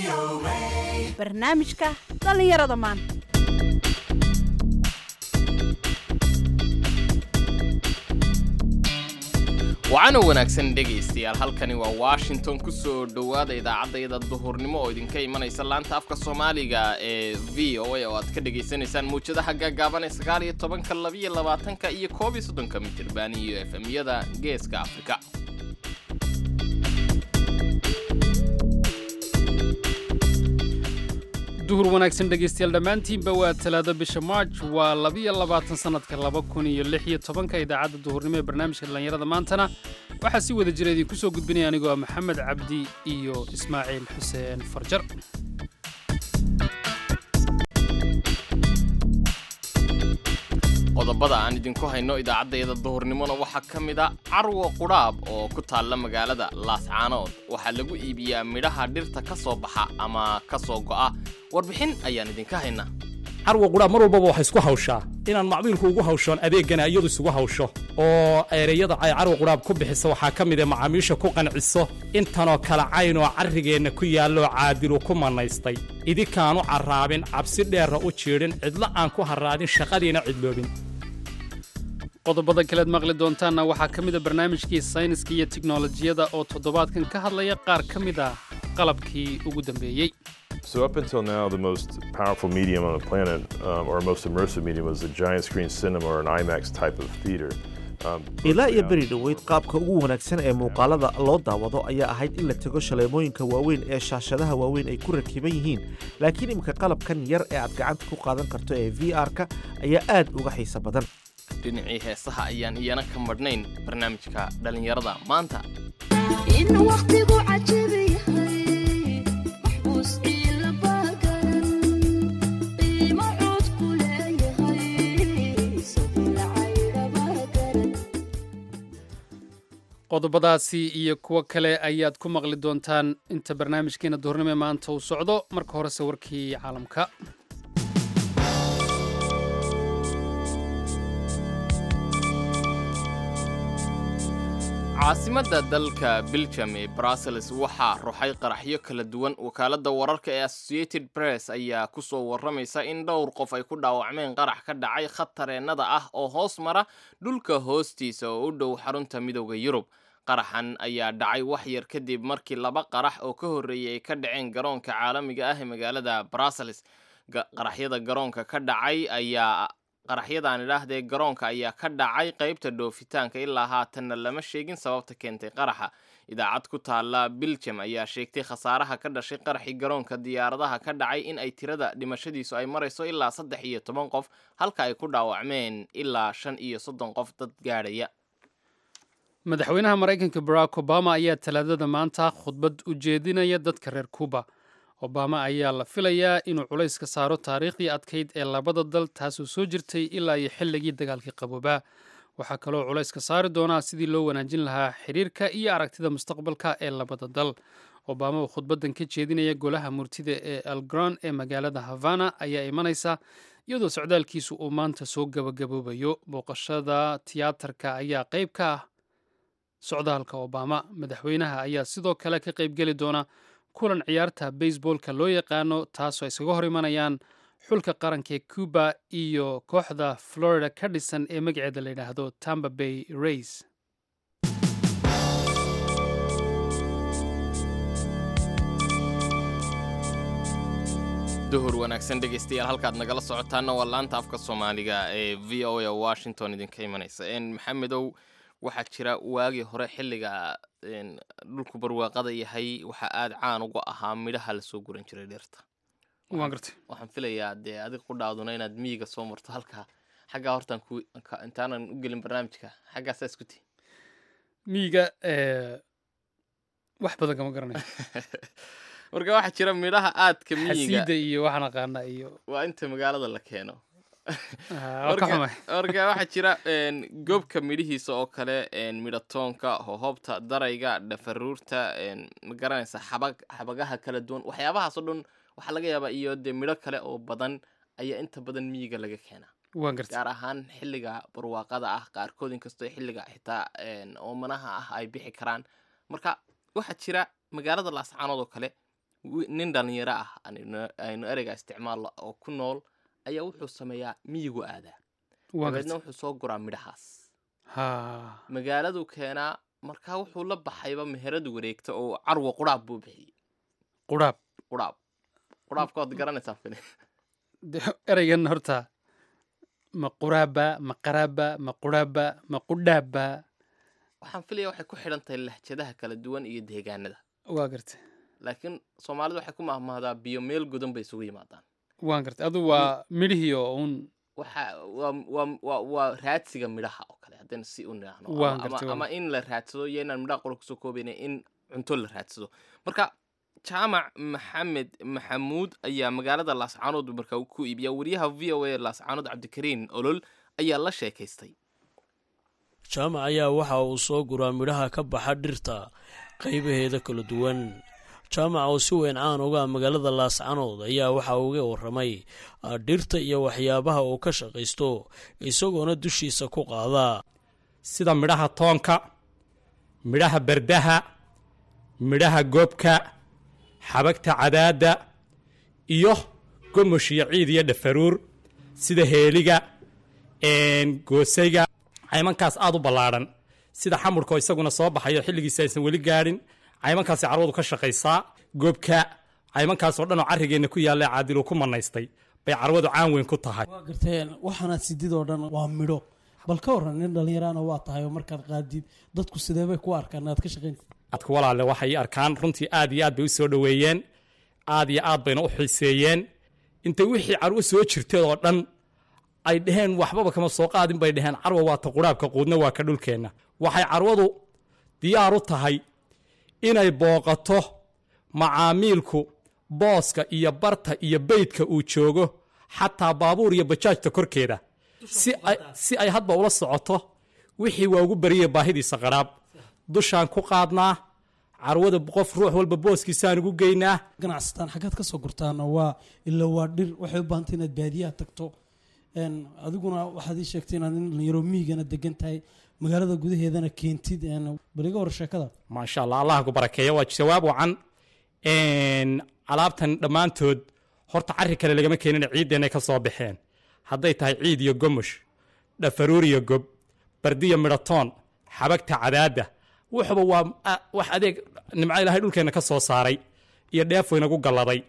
barnaamijka dhalinyarada maanta. waxaana wanaagsan dhegaystayaal halkani waa Washington ku soo dhawaada idaacadda duhurnimo oo idinka imanaysa laanta afka Soomaaliga ee VOA oo aad ka dhageysanaysaan muujadaha gaagaaban ee 19 22 iyo 31 mitir iyo FM-yada Geeska Afrika. duhur wanaagsan dhegaystayaal dhammaantiinba waa talaado bisha March waa 22 sanadka 2016 idaacadda duhurnimo ee barnaamijka dhalinyarada maantana waxaa si wada jira idinku soo gudbinaya anigoo Maxamed Cabdi iyo Ismaaciil Xuseen Farjar. qodobada aan idinku hayno idaacadda duhurnimona waxaa ka mid ah carwo quraab oo ku taalla magaalada Laascaanood. waxaa lagu iibiyaa midhaha dhirta ka soo baxa ama ka soo go'a. warbixin ayaan idinka haynaa. carwo quraab mar walba waxa isku hawshaa inaan macmiilku ugu hawshoon adeegana iyadu isugu hawsho oo ereyada ay carwo quraab ku bixiso waxaa ka mid ah macaamiisha ku qanciso intanoo kala cayn oo carrigeena ku yaallo caadilu ku manaystay idinkaanu carraabin cabsi dheerra u jeedin cidla aan ku haraadin shaqadiina cidloobin. qodobada kale aad maqli doontaanna waxaa ka mid ah barnaamijkii sayniska iyo tiknoolajiyada oo toddobaadkan ka hadlaya qaar ka mid ah qalabkii ugu dambeeyey. So up until now, the most powerful medium on the planet, or most immersive medium, was a giant screen cinema or an IMAX type of theater. ilaa iyo beri dhoweyd qaabka ugu wanaagsan ee muuqaalada loo daawado ayaa ahayd in la tago shaleemooyinka waaweyn ee shaashadaha waaweyn ay ku rakiban yihiin, laakiin imika qalabkan yar ee aad gacanta ku qaadan karto ee VR-ka ayaa aad uga xiiso badan. dhinacii heesaha ayaan iyana ka madhnayn barnaamijka dhalinyarada maanta. in waqtigu cajiib yahay maxbuus ila bagaran qiimo cod ku leeyahay sidii cayda bagaran. qodobadaasi iyo kuwo kale ayaad ku maqli doontaan inta barnaamijkeena duhurnimo ee maanta uu socdo. marka horese warkii caalamka. caasimadda dalka Belgium ee Brussels waxaa ruxay qaraxyo kala duwan. wakaaladda wararka ee Associated Press ayaa ku soo waramaysa in dhowr qof ay ku dhaawacmeen qarax ka dhacay khad tareenada ah oo hoos mara dhulka hoostiisa oo u dhow xarunta midowda Yurub. qaraxan ayaa dhacay wax yar kadib markii laba qarax oo ka horreeyay ay ka dhaceen garoonka caalamiga ah ee magaalada Brussels. qaraxyada garoonka ka dhacay ayaa qaraxyadaan idhaahdee garoonka ayaa ka dhacay qaybta dhoofitaanka ilaa haatanna lama sheegin sababta keentay qaraxa. idaacad ku taalla Belgium ayaa sheegtay khasaaraha ka dhashay qaraxii garoonka diyaaradaha ka dhacay in ay tirada dhimashadiisu ay marayso ilaa 13 qof halka ay ku dhaawacmeen ilaa 35 qof dad gaadhaya. madaxweynaha Mareykanka Barack Obama ayaa talaadada maanta khudbad u jeedinaya dadka reer Cuba. Obama ayaa la filayaa inuu culays ka saaro taariikhdii adkayd ee labada dal taasoo soo jirtay ilaa iyo xilligii dagaalkii qaboobaa. waxaa kaloo culays ka saari doonaa sidii loo wanaajin lahaa xiriirka iyo aragtida mustaqbalka ee labada dal. Obama oo khudbadan ka jeedinaya golaha murtida ee El Gran ee magaalada Havana ayaa imanaysa iyadoo socdaalkiisu uu maanta soo gabagaboobayo. booqashada tiyaatarka ayaa qayb ka ah socdaalka Obama. madaxweynaha ayaa sidoo kale ka qaybgeli doona kulan ciyaarta baseballka loo yaqaano taasoo ay isaga hor imanayaan xulka qaranka ee Cuba iyo kooxda Florida ka dhisan ee magaceeda la yidhaahdo Tampa Bay Rays. duhur wanaagsan dhegaystayaal halkaad nagala socotaana waa laanta afka Soomaaliga ee VOA Washington idinka imanaysa. maxamedow waxaa jira waagii hore xilliga dhulku barwaaqada yahay waxaa aad caan uga ahaa midhaha la soo guran jiray dhirta. waan gartay. waxaan filayaa dee adiga ku dhaaduna inaad miyiga soo marto halka xagga hortaan intaanan u gelin barnaamijka xaggaasaa isku tii miyiga wax badan kama garanayo. marka waxaa jira midhaha aadka miyiga xasiida iyo waxaan aqaana iyo waa inta magaalada la keeno. ka xumay. marka waxaa jira goobka midhihiisa oo kale midhatoonka hohobta darayga dhafaruurta ma garanaysa xabagaha kala duwan waxyaabahaas oo dhan waxaa laga yaabaa iyo dee midho kale oo badan ayaa inta badan miyiga laga keenaa. waan gartay. gaar ahaan xilliga barwaaqada ah qaarkood inkastoo xilliga xitaa oomanaha ah ay bixi karaan. marka waxaa jira magaalada Laascaanood oo kale nin dhalinyaro ah aynu ereyga isticmaalno oo ku nool ayaa wuxuu sameeyaa miyigu aadaa dabeedna wuxuu soo guraa midhahaas magaaladuu keenaa markaa wuxuu la baxayba meheradu wareegta oo carwa quraab buu bixiyey quraabkood garanaysaa fili ereygan horta ma quraaba ma qaraaba ma quraaba ma qudhaaba waxaan filaya waxay ku xidhan tahay lahjadaha kala duwan iyo deegaanada waa gartay laakiin soomaalidu waxay ku mahmahdaa biyo meel godan bay isugu yimaadaan waan gartay adu waa midhihii oo un waa raadsiga midhaha oo kale haddayna si u nidhaahno ama in la raadsado iyo inaan midhaha qura kusoo koobayna in cunto la raadsado marka jaamac maxamed maxamuud ayaa magaalada laascaanood markaa ku iibiya wariyaha v o a laascaanood cabdikariin olol ayaa la sheekaystay jaamac ayaa waxa uu soo guraa midhaha ka baxa dhirta qaybaheeda kala duwan jaamac oo si weyn caan uga magaalada laascaanood ayaa waxa uga warramay dhirta iyo waxyaabaha uu ka shaqaysto isagoona dushiisa ku qaadaa sida midhaha toonka midhaha bardaha midhaha goobka xabagta cadaadda iyo gomosh iyo ciid iyo dhafaruur sida heeliga goosayga caymankaas aad u ballaadhan sida xamurka oo isaguna soo baxayo xilligiisa aysan weli gaadhin caymankaasi carwadu ka shaqaysaa goobka caymankaas oo dhan oo carrigeenna ku yaalla caadilu ku manaystay bay carwadu caan weyn ku tahay waa garteen waxaana sididoo dhan waa midho bal ka warran nin dhallinyaraana waa tahay oo markaad qaadid dadku sidee bay ku arkaan aad ka shaqaynaysa dadku walaale waxay arkaan runtii aad iyo aad bay u soo dhoweeyeen aad iyo aad bayna u xiiseeyeen intay wixii carwo soo jirteed oo dhan ay dhaheen waxbaba kama soo qaadin bay dhaheen carwa waa ta quraabka quudna waa ka dhulkeenna waxay carwadu diyaar u tahay inay booqato macaamiilku booska iyo barta iyo beydka uu joogo xataa baabuur iyo bajaajta korkeeda si ay hadba ula socoto wixii waa ugu bariyay baahidiisa qaraab dushaan ku qaadnaa carwada qof ruux walba booskiisaan ugu geynaa ganacsataan xaggaad ka soo gurtaana waa ilaa waa dhir waxay u baahantay inaad baadiyaha tagto adiguna waxaad ii sheegtay inaad in dhalinyaro miyigana degan tahay magaalada gudaheedana keentid bariga hor sheekada maasha allah allah ku barakeeya waa jawaab wacan alaabtan dhammaantood horta carri kale lagama keenin ciiddeenay ka soo baxeen hadday tahay ciid iyo gomosh dhafaruur iyo gob bardiya midhatoon xabagta cadaadda wuxuba waa wax adeeg nimco ilaahay dhulkeenna ka soo saaray iyo dheef waynagu galladay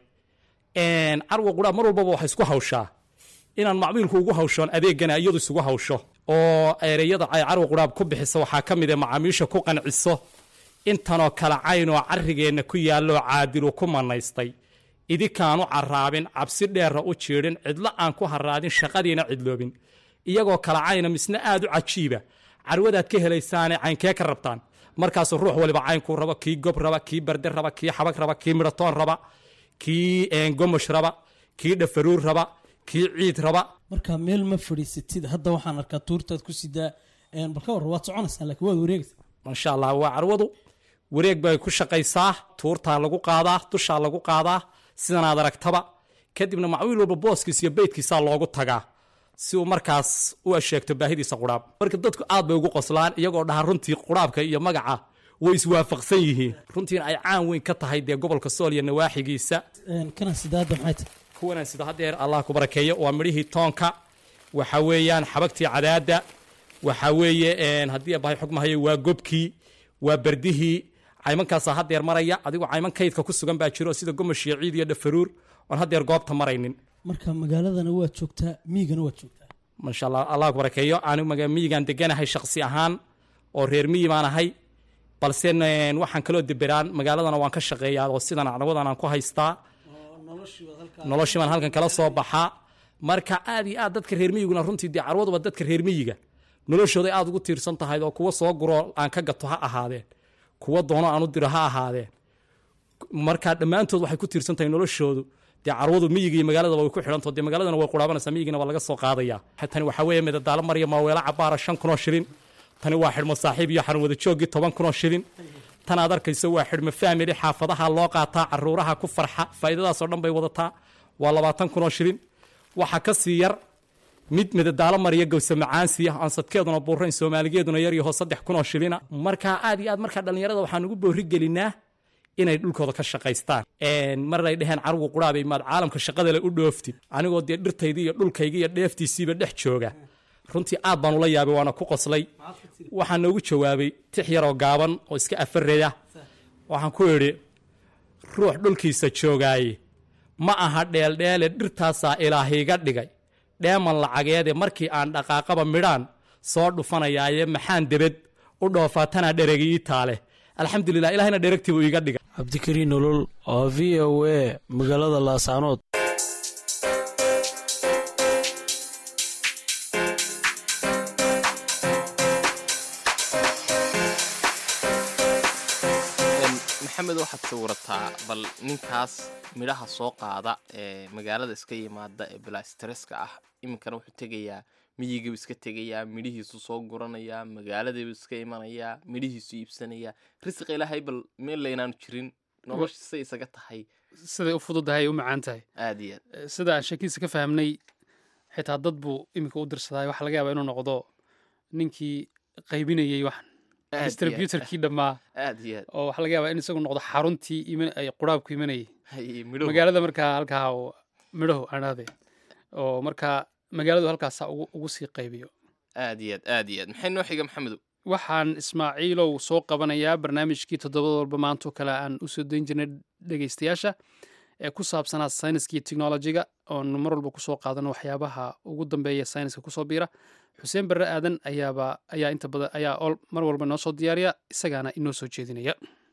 carwa qudhaab mar walbaba waxay isku hawshaa inaan macmiilku ugu hawshoon adeegana iyadu isugu hawsho oo ereyada ay carwa qudhaab ku bixiso waxaa ka mid macaamiisha ku qanciso intanoo kala cayn oo carrigeenna ku yaalloo caadilu ku manaystay idinkaanu carraabin cabsi dheerra u jiidhin cidlo aan ku harraadin shaqadiina cidloobin iyagoo kala cayna misna aad u cajiiba carwadaad ka helaysaane caynkee ka rabtaan markaasuu ruux waliba caynkuu rabo kii gob raba kii barde raba kii xabag raba kii midhatoon raba kii gomosh raba kii dhafaruur raba kii ciid raba marka meel ma fadhiisatid hadda waxaan arkaa tuurtaad ku sidaa bal ka warran waad soconaysaa laakiin waad wareegaysaa maasha allah waa carwadu wareeg bay ku shaqaysaa tuurtaa lagu qaadaa dushaa lagu qaadaa sidanaad aragtaba kadibna macwiil walba booskiisa iyo beydkiisaa loogu tagaa si uu markaas u sheegto baahidiisa qudhaab marka dadku aad bay ugu qoslaan iyagoo dhaha runtii qudhaabka iyo magaca way iswaafaqsan yihiin runtiina ay caan weyn ka tahay dee gobolka sool iyo nawaaxigiisa kana sidaada maxay tahay kuwanaan sida haddeer allah ku barakeeyo waa midhihii toonka waxa weeyaan xabagtii cadaadda waxa weeye haddii abahay xugmahayo waa gobkii waa bardihii caymankaasaa haddeer maraya adigoo cayman kaydka ku sugan baa jiro sida gomosh iyo ciid iyo dhafaruur oon haddeer goobta maraynin marka magaaladana waad joogtaa miyigana waad joogtaa maasha allah allah ku barakeeyo anigu miyigaan deganahay shaqsi ahaan oo reer miyi baan ahay balse waxaan kaloo deberaan magaaladana waan ka shaqeeyaa oo sidan carwadan aan ku haystaa noloshii baan halkan kala soo baxaa marka aad iyo aad dadka reer miyiguna runtii dee carwaduba dadka reer miyiga noloshooday aad ugu tiirsan tahay oo kuwa soo guro aan ka gato ha ahaadeen kuwa doono aan u diro ha ahaadeen marka dhammaantood waxay ku tiirsan tahay noloshoodu dee carwadu miyiga iyo magaalada way ku xidhanto dee magaaladana way qudhaabanaysaa miyigina waa laga soo qaadayaa tani waxaa weeye midadaalo marya maaweelo cabaara 5,000 shilin tani waa xidhmo saaxiib iyo xarun wada joogii 10,000 shilin tan aad arkayso waa xidhmo family xaafadaha loo qaataa caruuraha ku farxa faa'iidadaas oo dhan bay wadataa waa 20,000 shilin waxa ka sii yar mid midadaalo marya gowsa macaansiya aan sadkeeduna buurayn Soomaaligeeduna yar iyo 3,000 shilin marka aad iyo aad marka dhalinyarada waxaan ugu boori gelinaa inay dhulkooda ka shaqaystaan marnay dheheen carrugu quraabay maad caalamka shaqadale u dhooftid anigoo dee dhirtaydii iyo dhulkaygii iyo dheeftiisiiba dhex jooga runtii aad baan ula yaabay waana ku qoslay waxaan noogu jawaabay tix yaroo gaaban oo iska afareya waxaan ku idhi ruux dhulkiisa joogaaye ma aha dheeldheele dhirtaasaa ilaahiiga dhigay dheeman lacageede markii aan dhaqaaqaba midhaan soo dhufanayaaye maxaan debed u dhoofaa tanaa dheregii taale alxamdulilah ilahina dheregtiibuu iiga dhigay cabdikariin nolol oo v o a magaalada laascaanood maxamed waxaad sawirataa bal ninkaas midhaha soo qaada ee magaalada iska yimaada ee bilastreska ah iminkana wuxuu tegayaa miyigiibu iska tegayaa midhihiisu soo guranayaa magaaladiibu iska imanayaa midhihiisu iibsanayaa risiqa ilaahay bal meel laynaanu jirin noloshisay isaga tahay siday u fududahay u macaan tahay aad iyo aad sida aan sheekiisa ka fahmnay xitaa dad buu iminka u dirsaday waxaa laga yaabaa inuu noqdo ninkii qaybinayey waxan distributorkii dhammaa aad iyo aad oo waxaa laga yaabaa in isagu noqdo xaruntii ay quraabku imanayay Hay, midhuhu. magaalada markaa halkaa midhahu aan ahde oo markaa magaaladu halkaasa ugu sii qaybiyo aad iyo aad aad iyo aad maxay noo xiga maxamedow waxaan ismaaciilow soo qabanayaa barnaamijkii toddobada walba maantoo kale aan usoo dayn jirnay dhegaystayaasha ee ku saabsanaa sayniska iyo technologiga oonu mar walba kusoo qaadano waxyaabaha ugu dambeeya sayniska kusoo biira xuseen barre aadan ayaa inta badan ayaa mar walba noo soo diyaariya isagaana inoo soo jeedinaya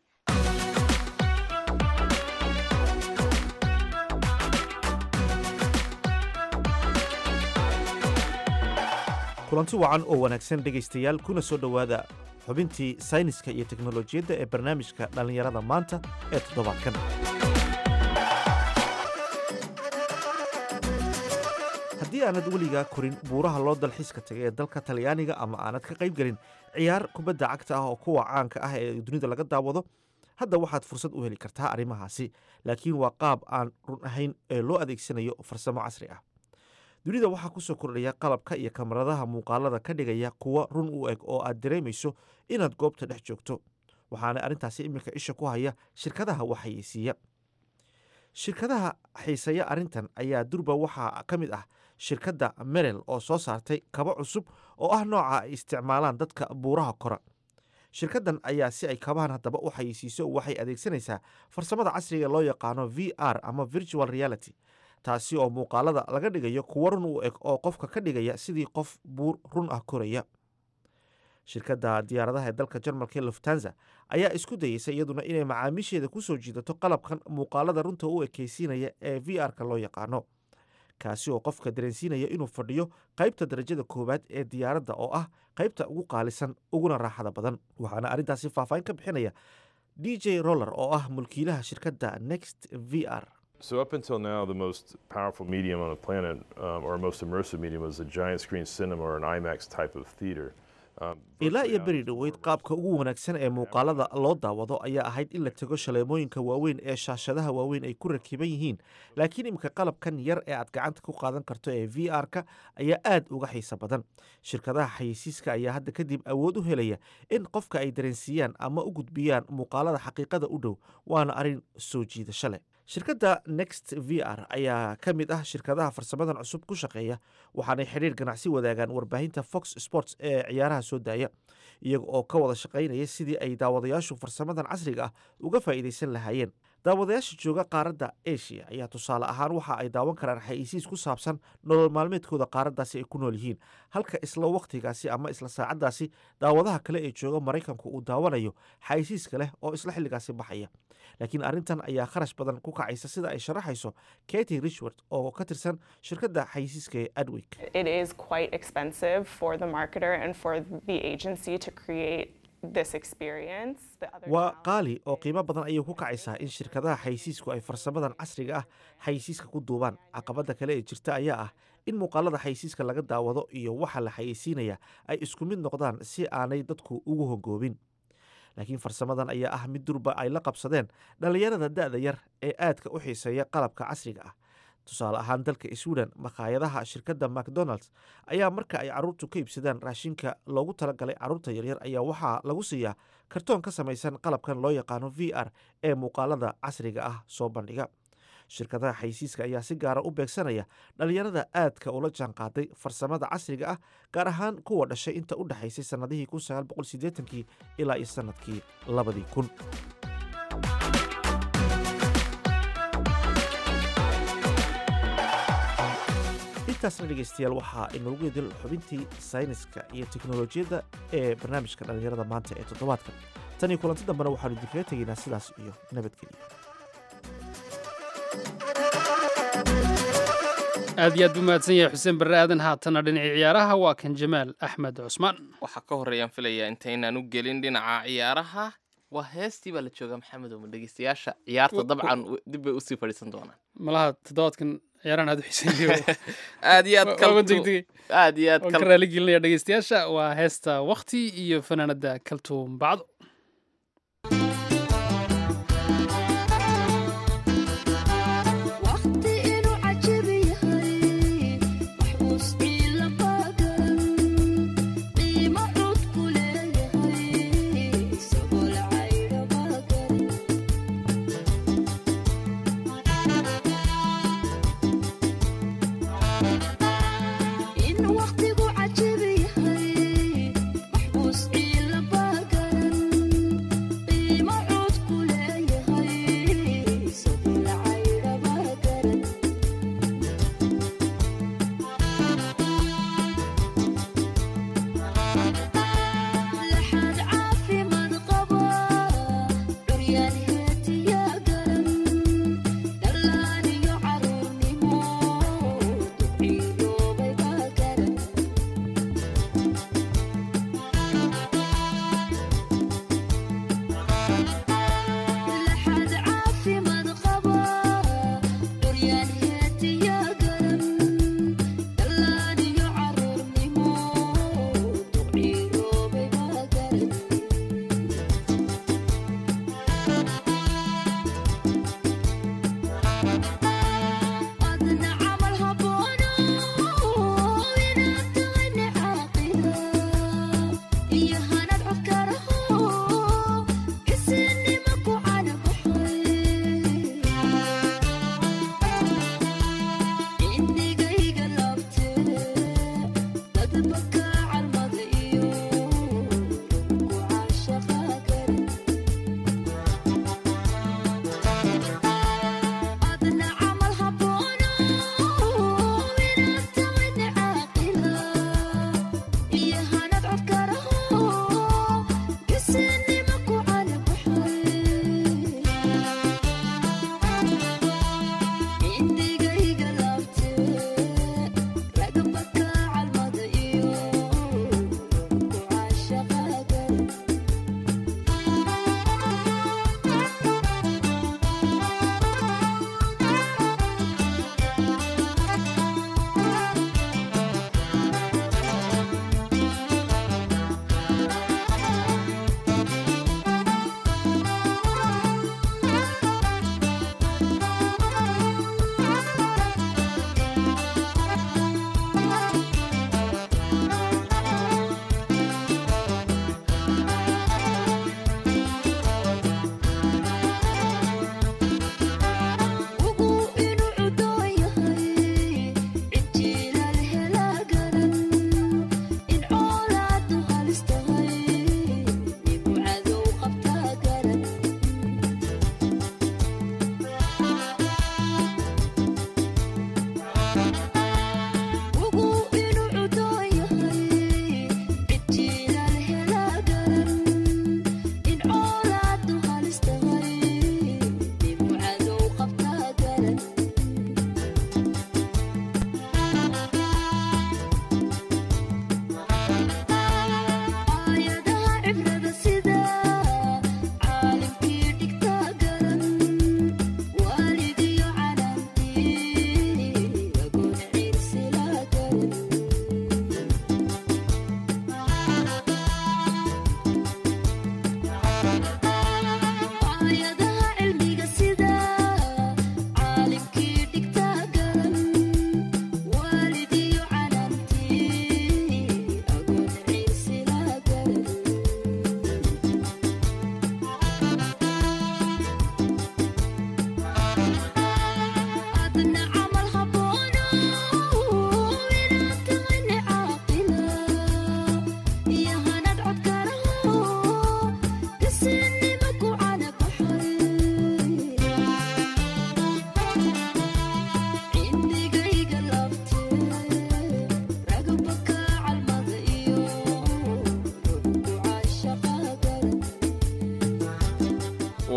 kulanti wacan oo wanaagsan dhegaystayaal kuna soo dhowaada xubintii sayniska iyo teknolojiyadda ee barnaamijka dhallinyarada maanta ee toddobaadkan haddii aanad weligaa korin buuraha loo dalxiiska tagay ee dalka talyaaniga ama aanad ka qayb gelin ciyaar kubadda cagta ah oo kuwa caanka ah ee dunida laga daawado hadda waxaad fursad u heli kartaa arrimahaasi laakiin waa qaab aan run ahayn ee loo adeegsanayo farsamo casri ah dunida waxaa ku soo kordhaya qalabka iyo kamaradaha muuqaalada ka dhigaya kuwa run u eg oo aad dareemayso inaad goobta dhex joogto waxaana arrintaasi iminka isha ku haya shirkadaha waxayeysiiya shirkadaha xiisaya arrintan ayaa durba waxaa ka mid ah shirkadda merel oo soo saartay kaba cusub oo ah nooca ay isticmaalaan dadka buuraha kora shirkaddan ayaa si ay kabahan haddaba u xayeysiiso waxay adeegsanaysaa farsamada casriga loo yaqaano v r ama virtual reality taasi oo muuqaalada laga dhigayo kuwo run u eg oo qofka ka dhigaya sidii qof buur run ah koraya shirkadda diyaaradaha ee dalka jarmalka luftanza ayaa isku dayeysa iyaduna inay macaamiisheeda ku soo jiidato qalabkan muuqaalada runta u ekeysiinaya ee v r-ka loo yaqaano kaasi oo qofka dareensiinaya inuu fadhiyo qaybta darajada koowaad ee diyaaradda oo ah qaybta ugu qaalisan uguna raaxada badan waxaana arrintaasi faahfaahin ka bixinaya d j roller oo ah mulkiilaha shirkadda next v r So up until now, the most powerful medium on the planet, or most immersive medium, was a giant screen cinema or an IMAX type of theater. ilaa iyo beri dhoweyd qaabka ugu wanaagsan ee muuqaalada loo daawado ayaa ahayd in la tego shaleemooyinka waaweyn ee shaashadaha waaweyn ay ku rakiban yihiin laakiin imika qalabkan yar ee aad gacanta ku qaadan karto ee v r-ka ayaa aad uga xiisa badan shirkadaha xayeysiiska ayaa hadda kadib awood u helaya in qofka ay dareensiiyaan ama u gudbiyaan muuqaalada xaqiiqada u dhow waana arrin soo jiidasho leh shirkadda next v r ayaa ka mid ah shirkadaha farsamadan cusub ku shaqeeya waxaanay xidhiir ganacsi wadaagaan warbaahinta fox sports ee ciyaaraha soo daaya iyaga oo ka wada shaqaynaya sidii ay daawadayaashu farsamadan casriga ah uga faa'iidaysan lahaayeen daawadayaasha jooga qaaradda asia ayaa tusaale ahaan waxa ay daawan karaan xayeysiis ku saabsan nolol maalmeedkooda qaaraddaasi ay ku nool yihiin halka isla wakhtigaasi ama isla saacaddaasi daawadaha kale ee jooga maraykanku uu daawanayo xayeysiiska leh oo isla xilligaasi baxaya laakiin arrintan ayaa kharash badan ku kacaysa sida ay sharaxayso katy richward oo ka tirsan shirkadda xayeysiiska ee adwig It is quite expensive for the marketer and for the agency to create this experience. The other waa qaali oo qiimo badan ayay ku kacaysaa in shirkadaha xayeysiisku ay farsamadan casriga ah xayeysiiska ku duubaan caqabadda kale ee jirta ayaa ah in muuqaalada xayeysiiska laga daawado iyo waxa la xayeysiinaya ay isku mid noqdaan si aanay dadku ugu hongoobin laakiin farsamadan ayaa ah mid durba ay la qabsadeen dhallinyarada da'da yar ee aadka u xiiseeya qalabka casriga ah tusaale ahaan dalka sweden makhaayadaha shirkadda macdonalds ayaa marka ay carruurtu ka iibsadaan raashinka loogu talagalay carruurta yaryar ayaa waxaa lagu siiyaa kartoon ka samaysan qalabkan loo yaqaano v r ee muuqaalada casriga ah soo bandhiga. shirkadaha xaysiiska ayaa si gaara u beegsanaya dhallinyarada aadka ula jaan qaaday farsamada casriga ah, gaar ahaan kuwa dhashay inta u dhexaysay sannadihii ilaa iyo sannadkii 2000. intaasna dhegeystayaal waxaa inoogu idil xubintii sayniska iyo teknolojiyadda ee barnaamijka dhallinyarada maanta ee toddobaadkan. tan iyo kulanti dambena waxaanu idinkaga tegaynaa sidaas iyo nabadgelyo. aad iyo aad buu mahadsan yahay xuseen barre aadan. haatana dhinacii ciyaaraha waa kan jamaal axmed cusmaan. waxaa ka horreeyaan filayaa intaynaan u gelin dhinaca ciyaaraha waa heestii baa la joogaa maxamed oo dhegeystayaasha ciyaarta dabcan dib bay usii fadhiisan doonaan. malaha toddobaadkan ciyaarahan aad u xiiseeyay aad iyo aad ka raali gelinaya dhegeystayaasha. waa heesta waqti iyo fanaanada kaltuum bacdo.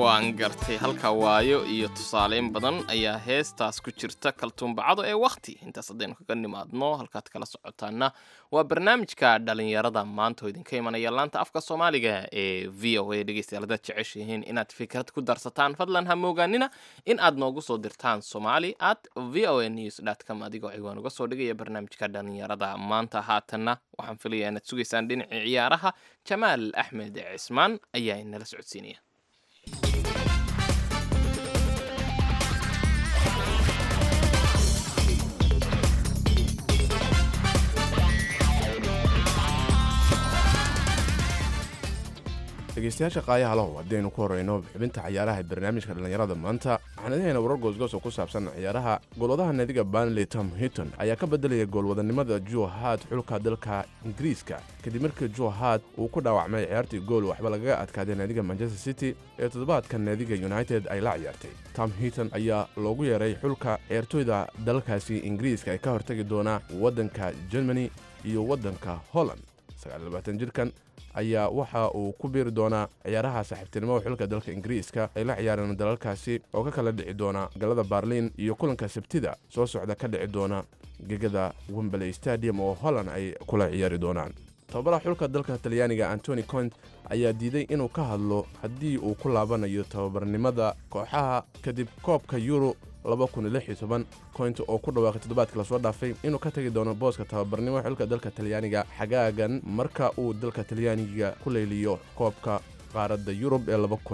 waan gartay halka waayo iyo tusaaleyn badan ayaa heestaas ku jirta kaltuumbacado ee wakhti intaas haddaynu kaga nimaadno halkaad kala socotaana waa barnaamijka dhalinyarada maanta oo idinka imanaya laanta afka soomaaliga ee v o a dhegeystayaal haddaad jeceshihiin inaad fikrad ku darsataan fadlan ha moogaanina in aad noogu soo dirtaan somali@voanews.com adigoo ciwaan uga soo dhigaya barnaamijka dhalinyarada maanta haatanna waxaan filayaa inaad sugaysaan dhinacii ciyaaraha jamaal axmed cismaan ayaa inala socodsiinaya. dhegeystayaasha qaayaha lahow haddaynu ku horeyno xubinta ciyaaraha barnaamijka dhalinyarada maanta waxaan idinhaynaa warar goosgoos oo ku saabsan ciyaaraha goolwadaha naadiga Burnley Tom Heaton ayaa ka bedelaya goolwadanimada Joe Hart xulka dalka Ingiriiska kadib markii Joe Hart uu ku dhaawacmay ciyaartii gool waxba lagaga adkaaday naadiga Manchester City ee toddobaadka naadiga United ay la ciyaartay. Tom Heaton ayaa loogu yeeray xulka ciyaartoyda dalkaasi Ingiriiska ee ka hortagi doona waddanka Germany iyo waddanka Holland. 29 jirkan ayaa waxa uu ku biiri doonaa ciyaaraha saaxiibtinimo xulka dalka Ingiriiska ay la ciyaaraan dalalkaasi oo ka kala dhici doona galada Berlin iyo kulanka Sabtida soo socda ka dhici doona gegada Wembley Stadium oo Holland ay kula ciyaari doonaan. tababaraha xulka dalka Talyaaniga Antonio Conte ayaa diiday inuu ka hadlo haddii uu ku laabanayo tababarnimada kooxaha kadib koobka Euro 2016 Conte oo ku dhawaaqay toddobaadkii la soo dhaafay inuu ka tagi doono booska tababarnimo xulka dalka Talyaaniga xagaagan marka uu dalka Talyaaniga ku leeliyo koobka qaaradda Yurub ee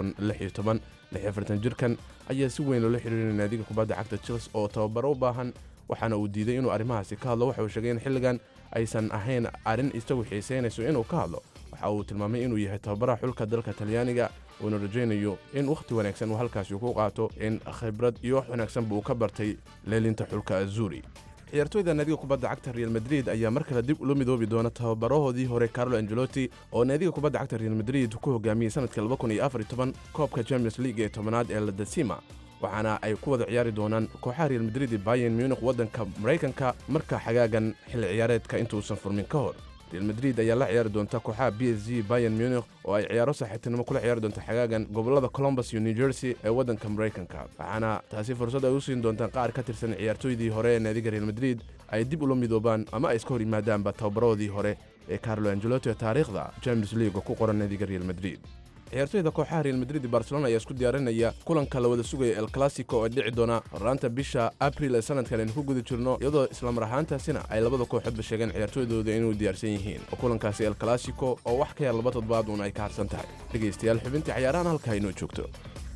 2016. 46 jirkan ayaa si weyn loola xiriirinaya naadiga kubadda cagta Chelsea oo tababaro u baahan waxaana uu diiday inuu arrimahaasi ka hadlo. waxa uu sheegay in xilligan aysan ahayn arrin isagu xiiseynayso inuu ka hadlo. waxa uu tilmaamay inuu yahay tababaraha xulka dalka Talyaaniga uuna rajaynayo in waqti wanaagsan uu halkaasi ku qaato in khibrad iyo wax wanaagsan buu ka bartay leelinta xulka Azzurri. ciyaartoyda naadiga kubadda cagta Real Madrid ayaa mar kale dib u midoobi doona tababarahoodii hore Carlo Ancelotti oo naadiga kubadda cagta Real Madrid ku hogaamiyay sanadkii 2014 koobka Champions League ee 10aad ee La Decima waxaana ay ku wada ciyaari doonaan kooxaha Real Madrid iyo Bayern Munich waddanka Mareykanka marka xagaagan xilli ciyaareedka intuusan furmin ka hor. Real Madrid ayaa la ciyaari doonta kooxaha PSG Bayern Munich oo ay ciyaaro saaxiibtinimo kula ciyaari doonta xagaagan gobolada Columbus iyo New Jersey ee waddanka Mareykanka waxaana taasi fursad ay u siin doontaan qaar ka tirsan ciyaartoydii hore ee naadiga Real Madrid ay dib ula midoobaan ama ay iska hor yimaadaanba tababarahoodii hore ee Carlo Ancelotti taariikhda Champions League ku qoran naadiga Real Madrid. ciyaartoyda kooxaha Real Madrid iyo Barcelona ayaa isku diyaarinaya kulanka la wada sugaya El Clasico oo dhici doona raanta bisha April ee sanadkan ku guda jirno iyadoo isla mar ahaantaasina ay labada kooxoodba sheegeen ciyaartoydooda inuu diyaarsan yihiin kulankaasi El Clasico oo wax ka yar 2 toddobaad ay ka harsan tahay. dhageystayaal xubintii ciyaarahan halka inoo joogto.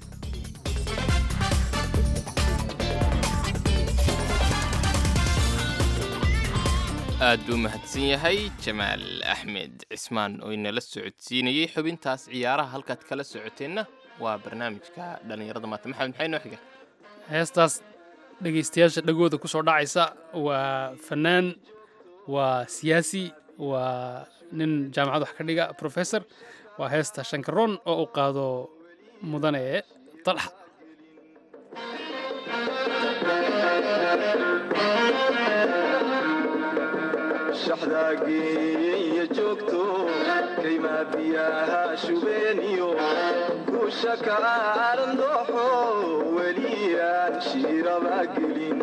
aad buu mahadsan yahay Jamaal Axmed Cismaan oo inala socodsiinayay xubintaas ciyaaraha halkaad kala socoteenna waa barnaamijka dhalinyarada maanta. maxamed maxay noo xiga heestaas dhegeystayaasha dhagooda ku soo dhacaysa waa fanaan waa siyaasi waa nin jaamacad wax ka dhiga professor waa heesta Shankaroon oo u qaado mudane Talxa. shaxdaagiiyo joogto kaymaa biyaha shubeeniyo guusha ka aaran dooxo weliyaan shiiraba gelin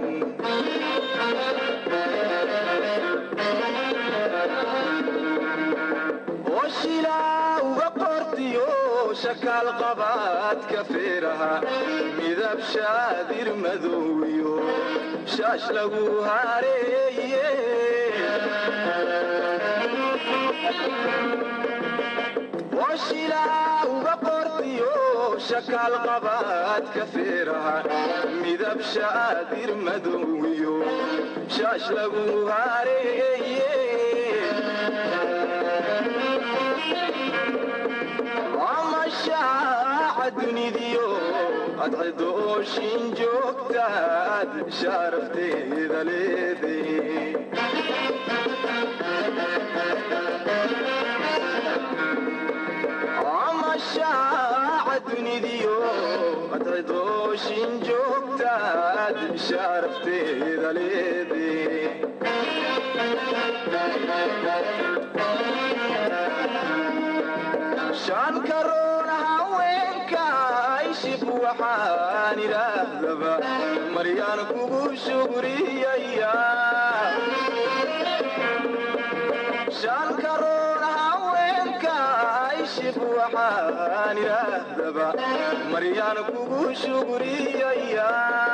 oo shilaa uga qortiyo shakaal qabaadka feeraha midab shaadir madoowiyo shaash lagu hareeye وشيلا وبقرطيو شكال قبات كفيرها مذاب شادر مدويو شاش لغو هاري وما الشاعة دنيديو أدعدو شنجوكتاد شارفتي ذليدي شاعة نديو أتعدو شنجوكتاد شارفتي ذليدي شان كرونا هاوينكا ايشي waxaan idhaahdaba maryaan kugu shugriyaya shan karoon haweenka ishib waxaan idhaahdaba maryaan kugu shugriyaya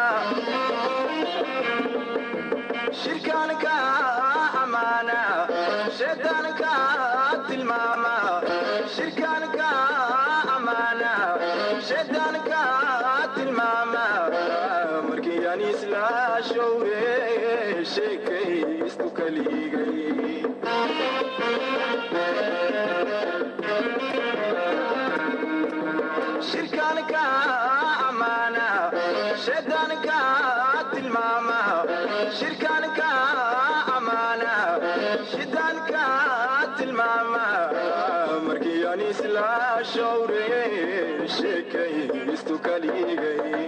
shirkaanka amaana shaydaanka tilmaama shirkaanka amaana shaydaanka tilmaama markii aan isla showre sheekaystu kaligay shirkaanka amaana shaydaanka tilmaama shirkaanka amaana shaydaanka tilmaama markii aan isla showre sheekaystu kaligay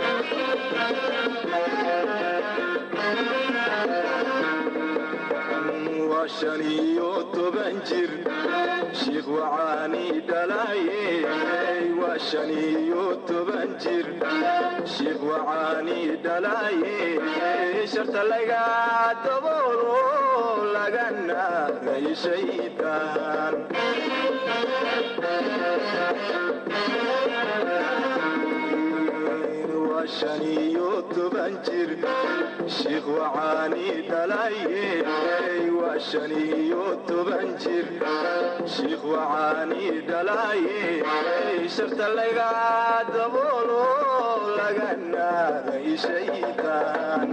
waa 15 jir shiikh wacaani dhalaye waa 15 jir shiikh wacaani dhalaye sharta laga daboolo lagana shaydaan waa 15 jir shiikh wacaani dhalaye waa 15 jir shiikh wacaani dhalaye sharta laga daboolo lagana shaydaan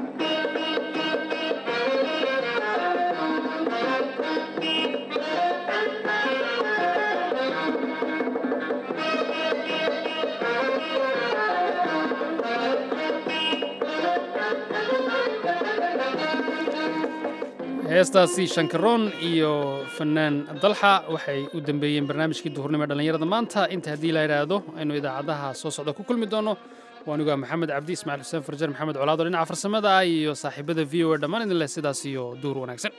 heestaasi shankaroon iyo fanaan dalxa waxay u dambeeyeen barnaamijkii duhurnimo ee dhallinyarada maanta inta haddii la yidhaahdo aynu idaacadaha soo socda ku kulmi doonno waanigu maxamed cabdi ismaaciil xuseen farjar maxamed colaado dhinaca farsamada ah iyo saaxiibada v o a dhammaan idin leh sidaas iyo duur wanaagsan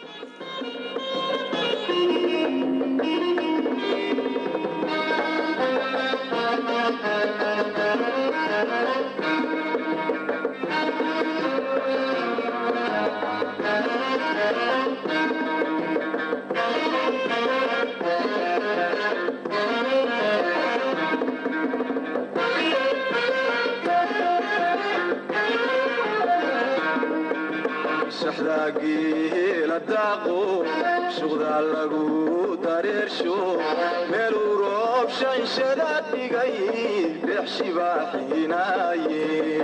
shaxdaagii la daaqo shuqda lagu dareersho meeluu roob shanshada dhigay dhex shibaaxinaaye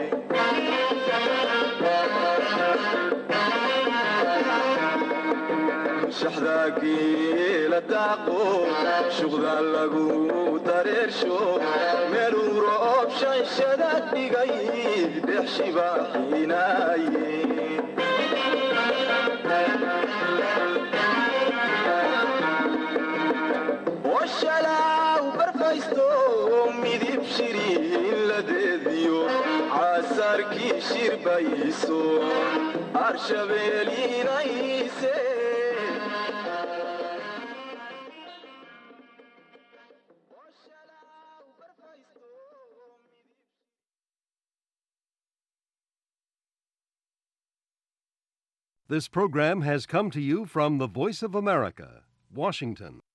shaxdaagii la daaqo shuqda lagu dareersho meeluu roob shanshada dhigay dhex shibaaxinaaye وشلاو برفايستو ميديب شيرين لديديو عساركي شيربايسو عرشبيلي نايسي This program has come to you from the Voice of America, Washington.